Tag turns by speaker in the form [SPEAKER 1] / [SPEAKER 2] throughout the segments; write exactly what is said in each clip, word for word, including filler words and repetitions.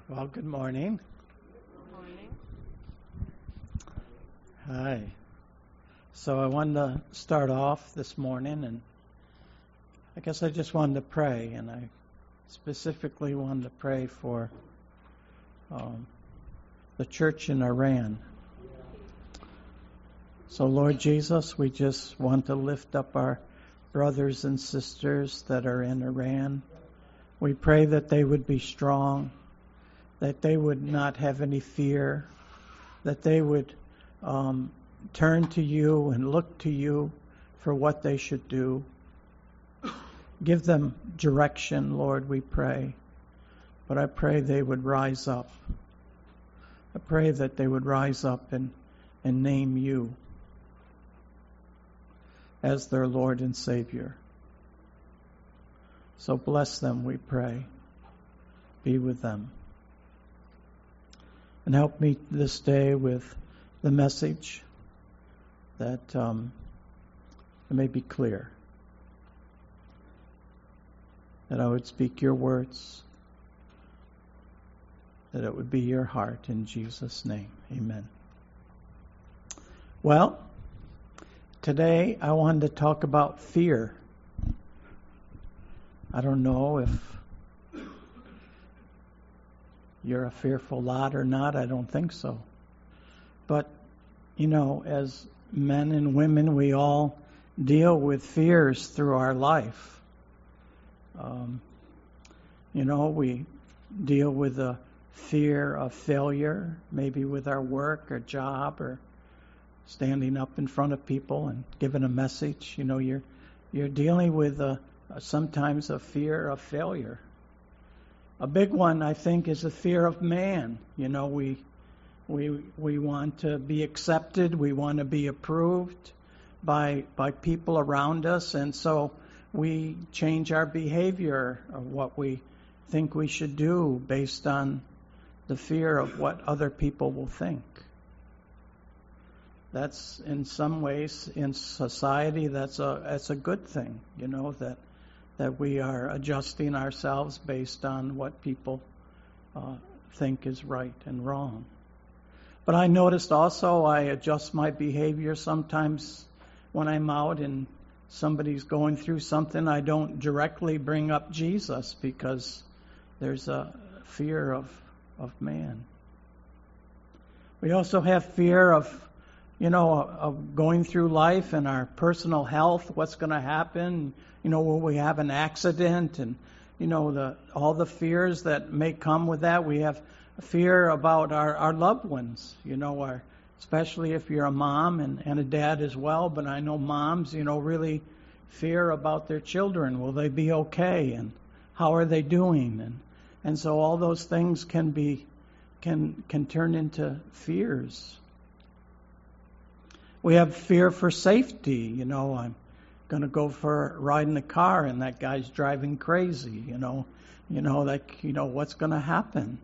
[SPEAKER 1] Well, good morning.
[SPEAKER 2] Morning.
[SPEAKER 1] Hi. So I wanted to start off this morning, and I guess I just wanted to pray, and I specifically wanted to pray for um, the church in Iran. So, Lord Jesus, we just want to lift up our brothers and sisters that are in Iran. We pray that they would be strong, that they would not have any fear, that they would um, turn to you and look to you for what they should do. Give them direction, Lord, we pray. But I pray they would rise up. I pray that they would rise up and, and name you as their Lord and Savior. So bless them, we pray. Be with them. And help me this day with the message that um, it may be clear. That I would speak your words. That it would be your heart in Jesus' name. Amen. Well, today I wanted to talk about fear. I don't know if you're a fearful lot or not. I don't think so. But, you know, as men and women, we all deal with fears through our life. Um, you know, we deal with the fear of failure, maybe with our work or job or standing up in front of people and giving a message. You know, you're you're dealing with a, a, sometimes a fear of failure. A big one, I think, is the fear of man. You know, we we we want to be accepted, we want to be approved by by people around us, and so we change our behavior of what we think we should do based on the fear of what other people will think. That's in some ways in society that's a that's a good thing, you know, that that we are adjusting ourselves based on what people uh, think is right and wrong. But I noticed also I adjust my behavior sometimes when I'm out and somebody's going through something. I don't directly bring up Jesus because there's a fear of, of man. We also have fear of, you know, of going through life and our personal health, what's going to happen. You know, will we have an accident? And, you know, the all the fears that may come with that. We have fear about our, our loved ones, you know, our, especially if you're a mom and, and a dad as well. But I know moms, you know, really fear about their children. Will they be okay? And how are they doing? And and so all those things can be can can turn into fears. We have fear for safety. You know, I'm going to go for a ride in the car and that guy's driving crazy. You know, you know, like, you know, what's going to happen?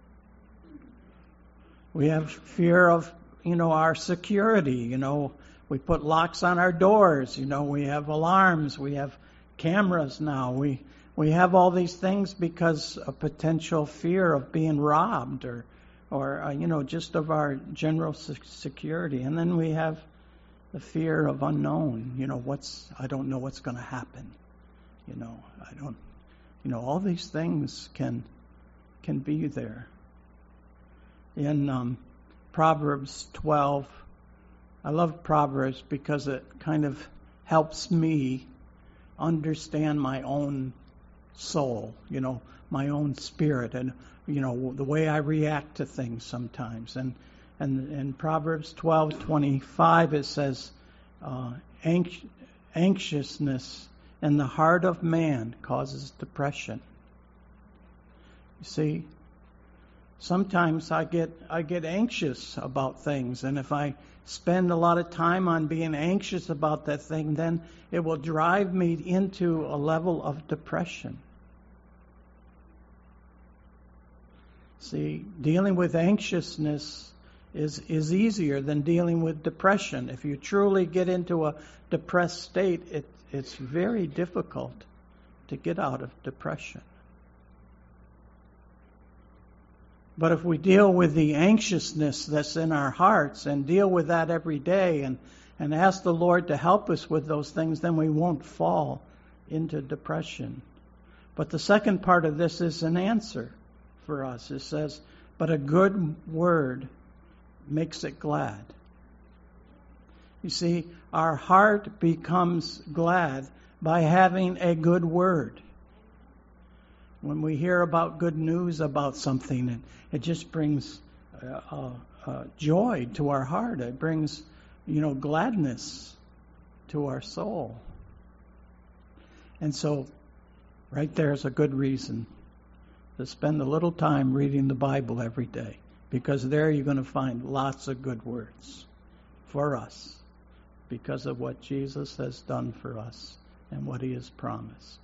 [SPEAKER 1] We have fear of, you know, our security. You know, we put locks on our doors. You know, we have alarms. We have cameras now. We we have all these things because of potential fear of being robbed or, or uh, you know, just of our general security. And then we have the fear of unknown. You know, what's I don't know what's going to happen. You know, I don't. You know, all these things can can be there. In um, Proverbs twelve, I love Proverbs because it kind of helps me understand my own soul, you know, my own spirit, and, you know, the way I react to things sometimes. And and in Proverbs twelve twenty-five, it says, uh, anx- anxiousness in the heart of man causes depression. You see, sometimes I get I get anxious about things, and if I spend a lot of time on being anxious about that thing, then it will drive me into a level of depression. See, dealing with anxiousness is is easier than dealing with depression. If you truly get into a depressed state, it it's very difficult to get out of depression. But if we deal with the anxiousness that's in our hearts and deal with that every day and, and ask the Lord to help us with those things, then we won't fall into depression. But the second part of this is an answer for us. It says, but a good word makes it glad. You see, our heart becomes glad by having a good word. When we hear about good news about something, it, it just brings uh, uh, uh, joy to our heart. It brings, you know, gladness to our soul. And so, right there is a good reason to spend a little time reading the Bible every day, because there you're going to find lots of good words for us because of what Jesus has done for us and what He has promised.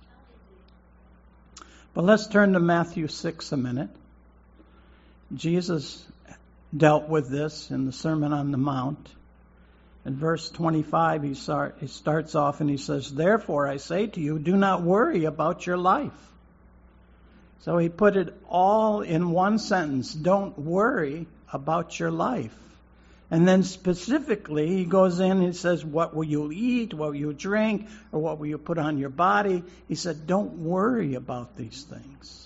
[SPEAKER 1] But let's turn to Matthew six a minute. Jesus dealt with this in the Sermon on the Mount. In verse twenty-five, he, start, he starts off and he says, therefore I say to you, do not worry about your life. So he put it all in one sentence. Don't worry about your life. And then specifically, he goes in and he says, what will you eat, what will you drink, or what will you put on your body? He said, don't worry about these things.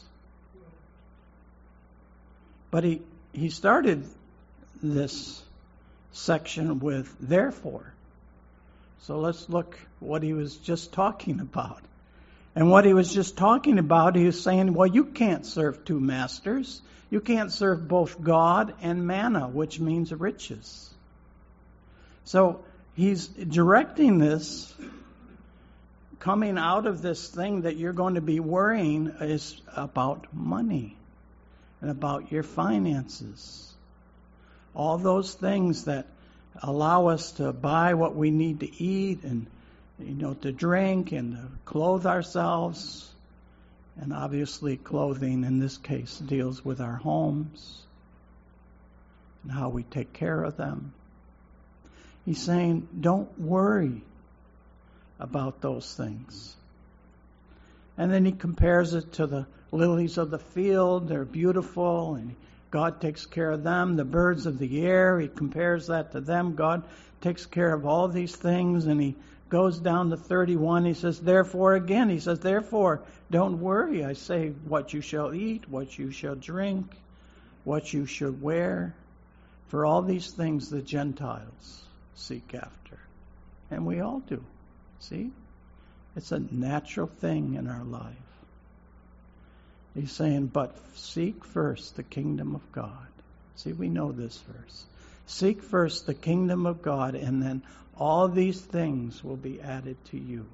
[SPEAKER 1] But he, he started this section with therefore. So let's look what he was just talking about. And what he was just talking about, he was saying, well, you can't serve two masters. You can't serve both God and manna, which means riches. So he's directing this, coming out of this thing that you're going to be worrying is about money and about your finances. All those things that allow us to buy what we need to eat and, you know, to drink and to clothe ourselves. And obviously clothing in this case deals with our homes and how we take care of them. He's saying, don't worry about those things. And then he compares it to the lilies of the field. They're beautiful and God takes care of them. The birds of the air, he compares that to them. God takes care of all these things. And he goes down to thirty-one. He says, therefore, again, he says, therefore, don't worry. I say what you shall eat, what you shall drink, what you should wear. For all these things the Gentiles seek after. And we all do. See? It's a natural thing in our life. He's saying, but seek first the kingdom of God. See, we know this verse. Seek first the kingdom of God, and then all these things will be added to you.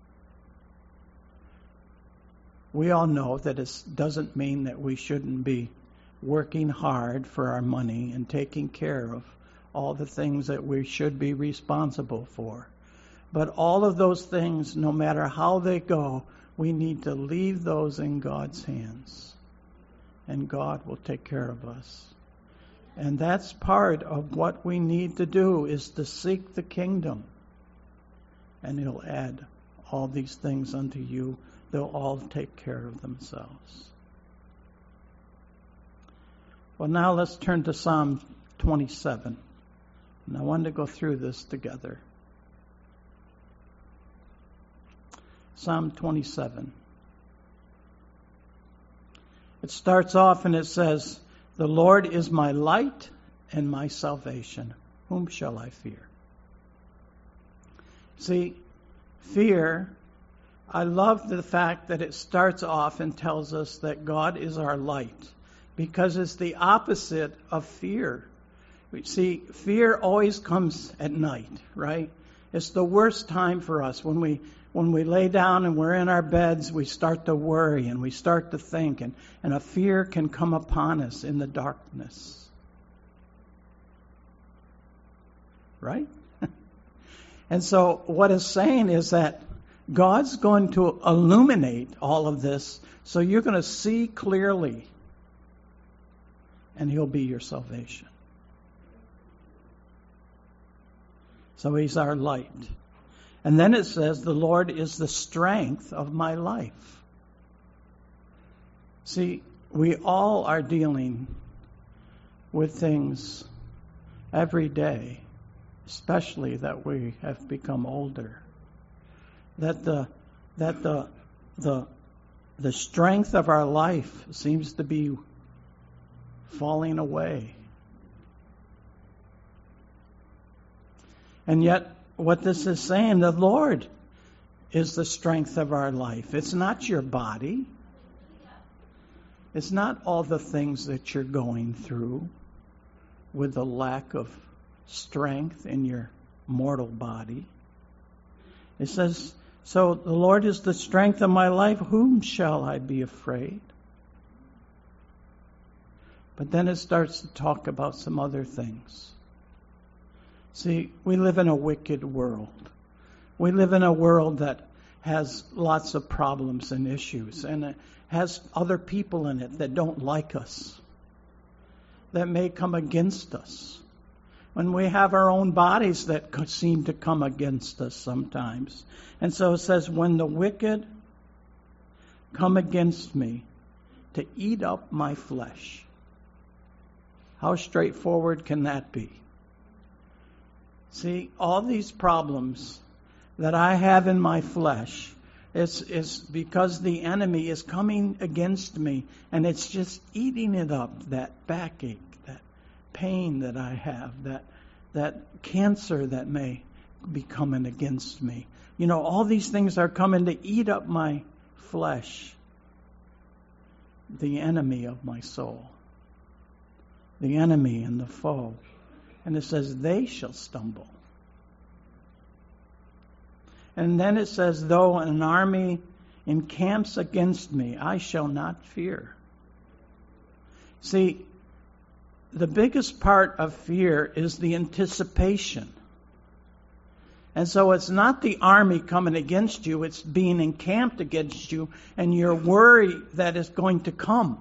[SPEAKER 1] We all know that it doesn't mean that we shouldn't be working hard for our money and taking care of all the things that we should be responsible for. But all of those things, no matter how they go, we need to leave those in God's hands. And God will take care of us. And that's part of what we need to do, is to seek the kingdom. And He'll add all these things unto you. They'll all take care of themselves. Well, now let's turn to Psalm twenty-seven. And I wanted to go through this together. Psalm twenty-seven. It starts off and it says, the Lord is my light and my salvation. Whom shall I fear? See, fear, I love the fact that it starts off and tells us that God is our light, because it's the opposite of fear. See, fear always comes at night, right? It's the worst time for us. When we when we lay down and we're in our beds, we start to worry and we start to think, and, and a fear can come upon us in the darkness. Right? And so what it's saying is that God's going to illuminate all of this, so you're going to see clearly, and He'll be your salvation. So He's our light. And then it says, the Lord is the strength of my life. See, we all are dealing with things every day, especially that we have become older. That the that the the the strength of our life seems to be falling away. And yet, what this is saying, the Lord is the strength of our life. It's not your body. It's not all the things that you're going through with the lack of strength in your mortal body. It says, so the Lord is the strength of my life. Whom shall I be afraid? But then it starts to talk about some other things. See, we live in a wicked world. We live in a world that has lots of problems and issues, and it has other people in it that don't like us, that may come against us. When we have our own bodies that seem to come against us sometimes. And so it says, when the wicked come against me to eat up my flesh. How straightforward can that be? See, all these problems that I have in my flesh is, is because the enemy is coming against me, and it's just eating it up, that backache, that pain that I have, that that cancer that may be coming against me. You know, all these things are coming to eat up my flesh, the enemy of my soul, the enemy and the foe. And it says, they shall stumble. And then it says, though an army encamps against me, I shall not fear. See, the biggest part of fear is the anticipation. And so it's not the army coming against you, it's being encamped against you, and you're worried that it's going to come.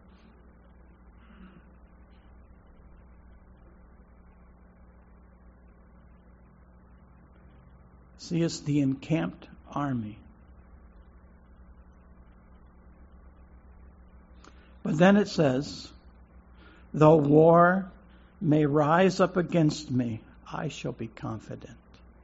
[SPEAKER 1] See, it's the encamped army. But then it says, though war may rise up against me, I shall be confident.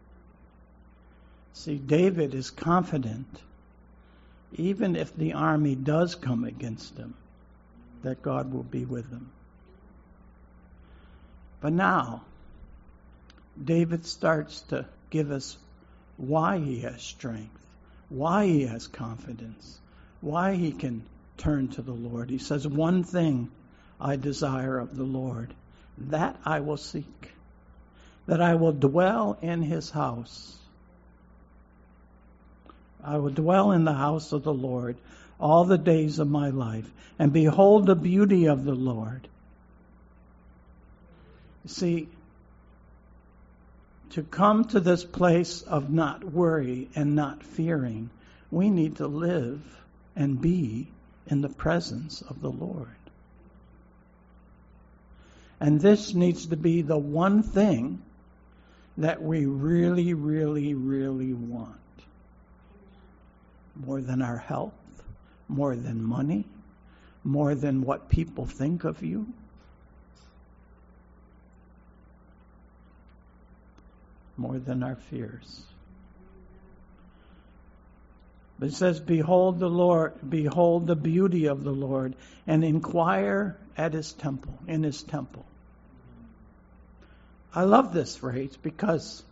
[SPEAKER 1] See, David is confident, even if the army does come against him, that God will be with him. But now, David starts to give us why he has strength, why he has confidence, why he can turn to the Lord. He says, one thing I desire of the Lord, that I will seek, that I will dwell in his house. I will dwell in the house of the Lord all the days of my life, and behold the beauty of the Lord. See, to come to this place of not worry and not fearing, we need to live and be in the presence of the Lord. And this needs to be the one thing that we really, really, really want. More than our health, more than money, more than what people think of you. More than our fears. But it says, behold the Lord, behold the beauty of the Lord, and inquire at his temple, in his temple. I love this phrase because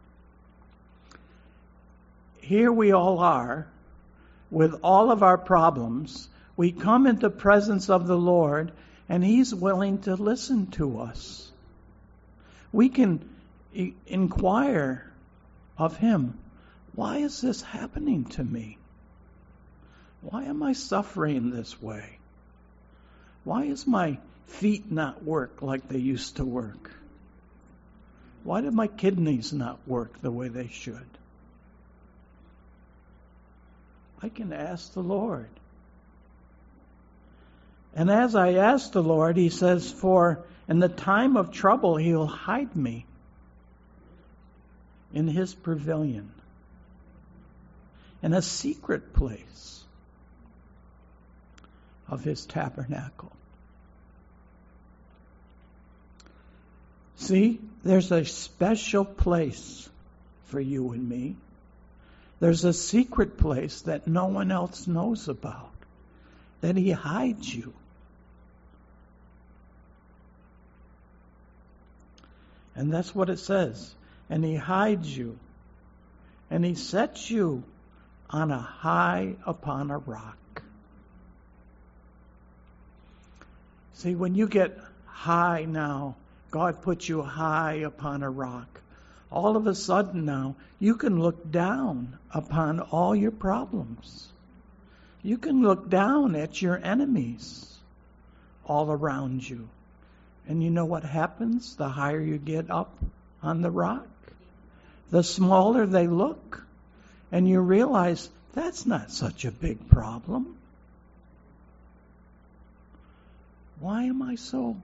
[SPEAKER 1] here we all are with all of our problems. We come into the presence of the Lord, and he's willing to listen to us. We can inquire of him, why is this happening to me? Why am I suffering this way? Why is my feet not work like they used to work? Why do my kidneys not work the way they should? I can ask the Lord. And as I ask the Lord, he says, for in the time of trouble, he'll hide me in his pavilion, in a secret place of his tabernacle. See, there's a special place for you and me. There's a secret place that no one else knows about, that He hides you. And that's what it says. And He hides you. And He sets you on a high upon a rock. See, when you get high now, God puts you high upon a rock. All of a sudden now, you can look down upon all your problems. You can look down at your enemies all around you. And you know what happens the higher you get up on the rock? The smaller they look. And you realize that's not such a big problem. Why am I so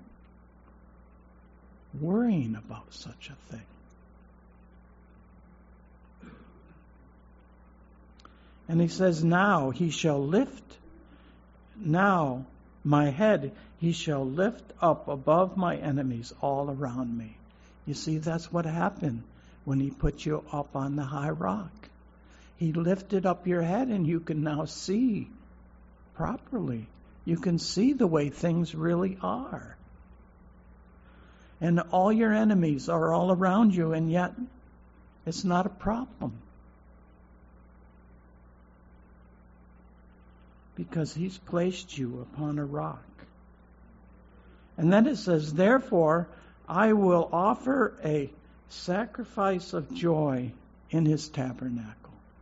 [SPEAKER 1] worrying about such a thing? And He says, now He shall lift, now my head He shall lift up above my enemies all around me. You see, that's what happened when He put you up on the high rock. He lifted up your head and you can now see properly. You can see the way things really are. And all your enemies are all around you, and yet it's not a problem. Because He's placed you upon a rock. And then it says, therefore, I will offer a sacrifice of joy in His tabernacle.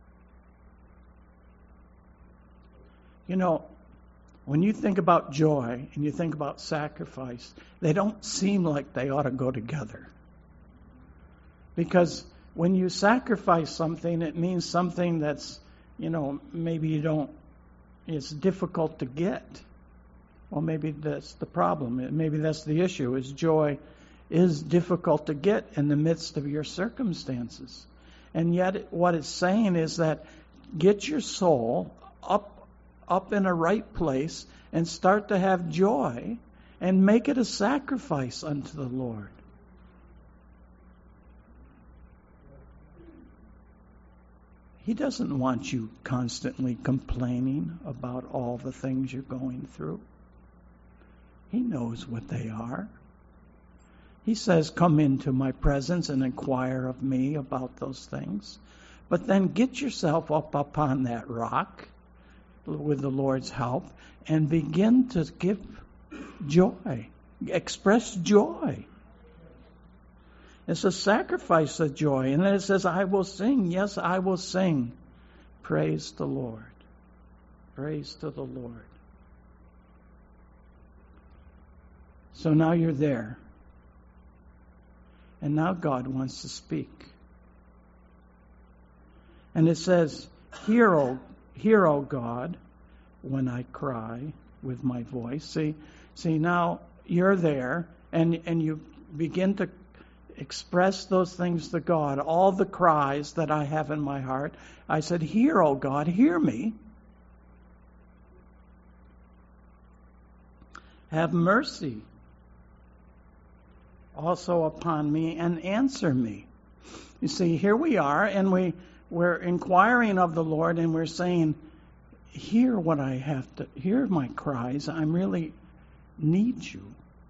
[SPEAKER 1] You know, when you think about joy and you think about sacrifice, they don't seem like they ought to go together. Because when you sacrifice something, it means something that's, you know, maybe you don't, it's difficult to get. Well, maybe that's the problem. Maybe that's the issue, is joy is difficult to get in the midst of your circumstances. And yet what it's saying is that get your soul up up in a right place and start to have joy and make it a sacrifice unto the Lord. He doesn't want you constantly complaining about all the things you're going through. He knows what they are. He says, come into my presence and inquire of me about those things. But then get yourself up upon that rock with the Lord's help and begin to give joy. Express joy. It's a sacrifice of joy. And then it says, I will sing. Yes, I will sing. Praise the Lord. Praise to the Lord. So now you're there. And now God wants to speak. And it says, Hear, O, hear, O God, when I cry with my voice. See, see now you're there, and, and you begin to express those things to God, all the cries that I have in my heart. I said, Hear, O God, hear me. Have mercy also upon me and answer me. You see, here we are, and we, we're inquiring of the Lord, and we're saying, hear what I have to, hear my cries. I really need you.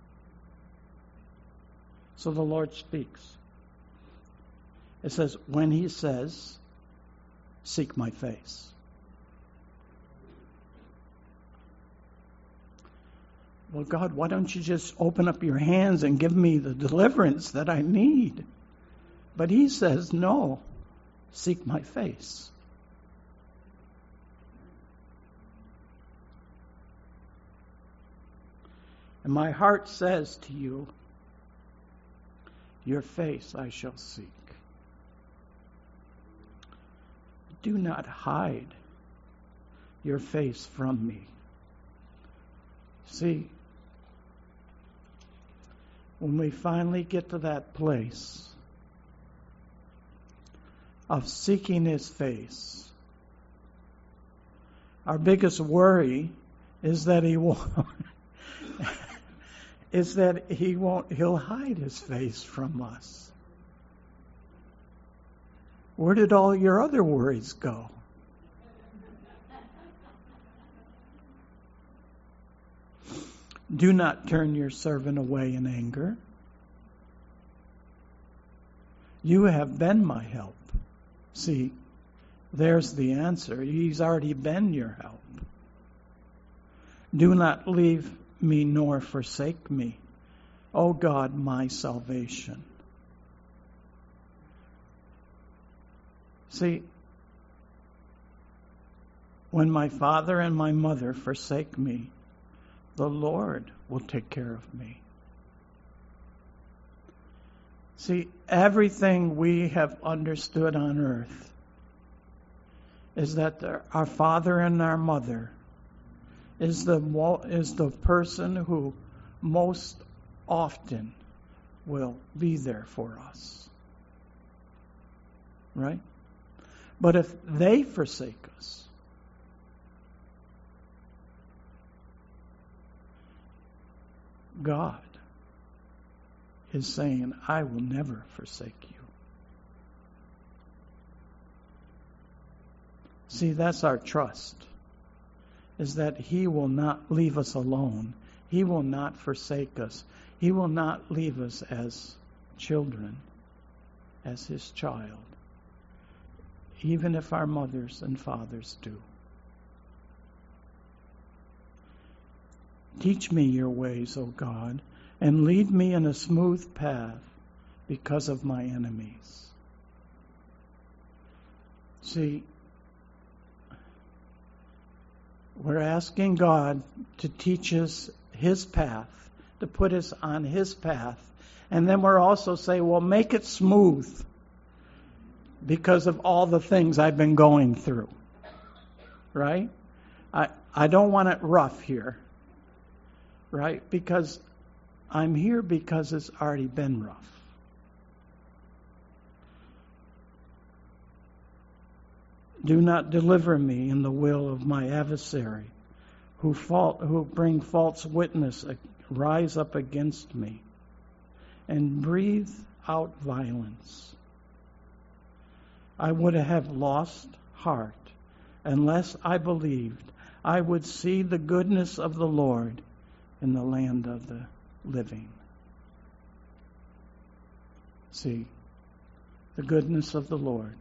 [SPEAKER 1] So the Lord speaks. It says, when He says, seek my face. Well, God, why don't you just open up your hands and give me the deliverance that I need? But He says, no, seek my face. And my heart says to you, your face I shall seek. Do not hide your face from me. See, when we finally get to that place of seeking His face, our biggest worry is that He won't, is that he won't, he'll hide his face from us. Where did all your other worries go? Do not turn your servant away in anger. You have been my help. See, there's the answer. He's already been your help. Do not leave me nor forsake me, O God, my salvation. See, when my father and my mother forsake me, the Lord will take care of me. See, everything we have understood on earth is that our father and our mother is the is the person who most often will be there for us. Right? But if they forsake us, God is saying, I will never forsake you. See, that's our trust, is that He will not leave us alone. He will not forsake us. He will not leave us as children, as His child, even if our mothers and fathers do. Teach me your ways, O God, and lead me in a smooth path because of my enemies. See, we're asking God to teach us His path, to put us on His path. And then we're also saying, well, make it smooth because of all the things I've been going through. Right? I, I don't want it rough here. Right? Because I'm here because it's already been rough. Do not deliver me in the will of my adversary, who fault, who bring false witness, rise up against me, and breathe out violence. I would have lost heart unless I believed I would see the goodness of the Lord in the land of the living. See, the goodness of the Lord.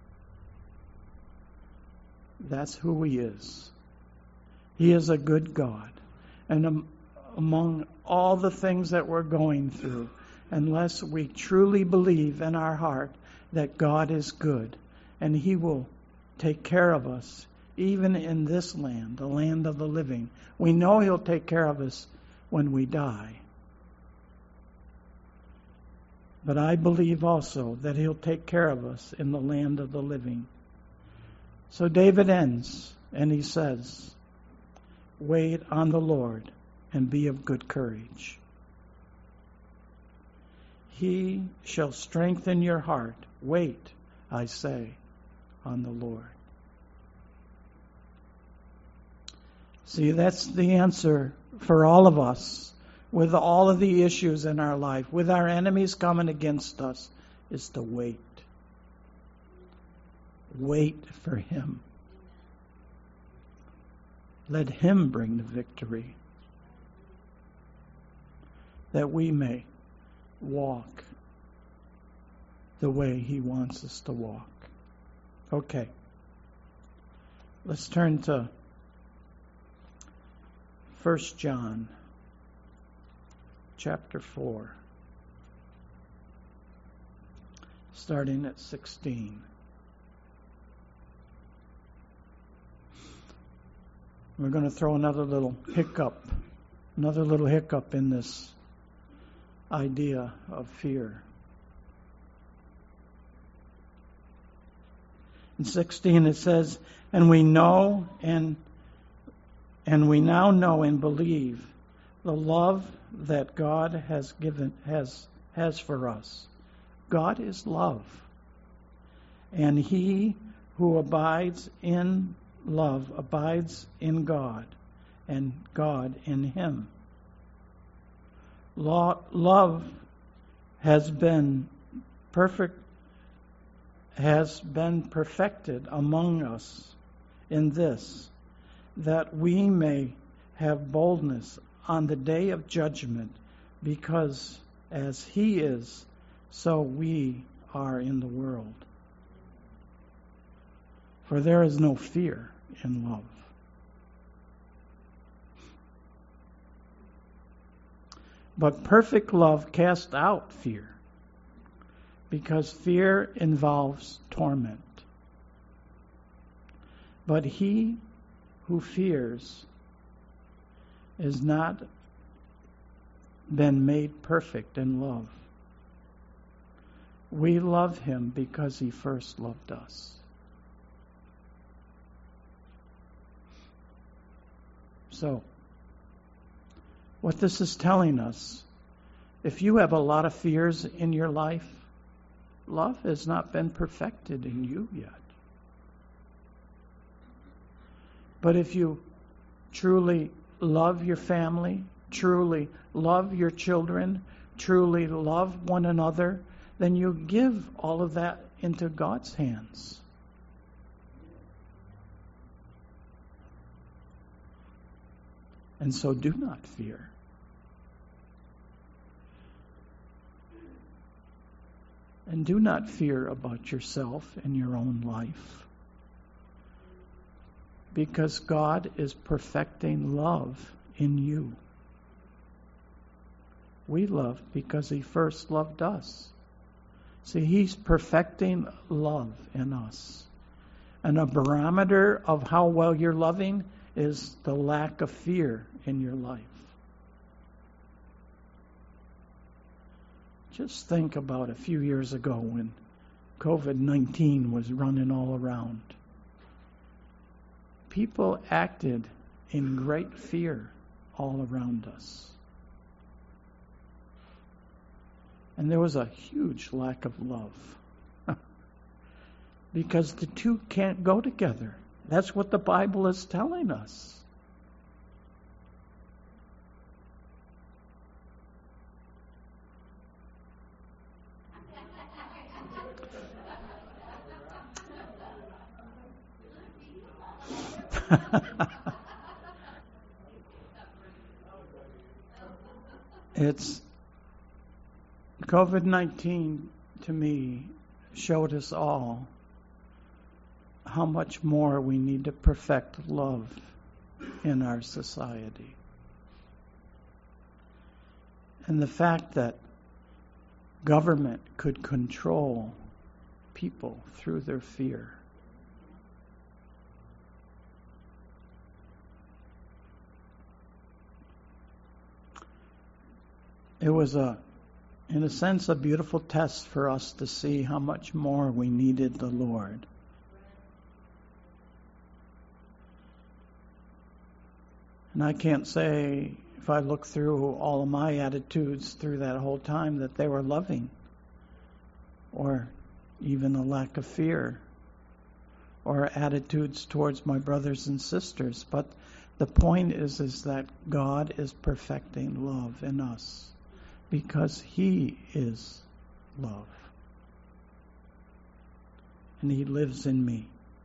[SPEAKER 1] That's who He is. He is a good God. And um, among all the things that we're going through, unless we truly believe in our heart that God is good and He will take care of us, even in this land, the land of the living. We know He'll take care of us when we die. But I believe also that He'll take care of us in the land of the living. So David ends and he says, wait on the Lord and be of good courage. He shall strengthen your heart. Wait, I say, on the Lord. See, that's the answer for all of us with all of the issues in our life, with our enemies coming against us, is to wait. Wait for Him. Let Him bring the victory, that we may walk the way He wants us to walk. Okay. Let's turn to First John chapter four, starting at sixteen. We're going to throw another little hiccup, another little hiccup in this idea of fear. In sixteen it says, and we know and and we now know and believe the love that God has given has has for us. God is love. And he who abides in love abides in God, and God in him. Lo- love has been perfect, has been perfected among us in this, that we may have boldness on the day of judgment, because as He is, so we are in the world. For there is no fear in love. But perfect love casts out fear, because fear involves torment. But he who fears is not been made perfect in love. We love Him because He first loved us. So, what this is telling us, if you have a lot of fears in your life, love has not been perfected in you yet. But if you truly love your family, truly love your children, truly love one another, then you give all of that into God's hands. And so do not fear. And do not fear about yourself and your own life. Because God is perfecting love in you. We love because He first loved us. See, He's perfecting love in us. And a barometer of how well you're loving is the lack of fear in your life. Just think about a few years ago when covid nineteen was running all around. People acted in great fear all around us. And there was a huge lack of love. Because the two can't go together. That's what the Bible is telling us. It's covid nineteen to me showed us all how much more we need to perfect love in our society. And the fact that government could control people through their fear. It was a, in a sense, a beautiful test for us to see how much more we needed the Lord. And I can't say, if I look through all of my attitudes through that whole time, that they were loving, or even a lack of fear, or attitudes towards my brothers and sisters. But the point is, is that God is perfecting love in us, because He is love. And He lives in me.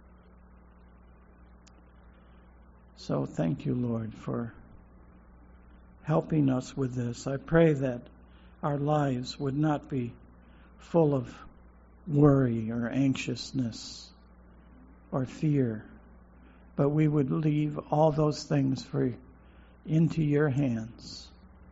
[SPEAKER 1] So thank you, Lord, for helping us with this. I pray that our lives would not be full of worry or anxiousness or fear, but we would leave all those things for into your hands.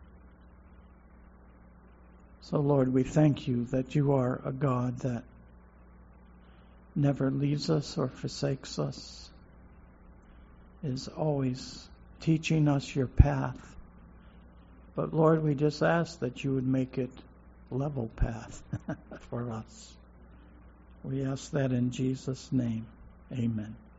[SPEAKER 1] So, Lord, we thank you that you are a God that never leaves us or forsakes us, is always teaching us your path. But, Lord, we just ask that you would make it level path for us. We ask that in Jesus' name. Amen.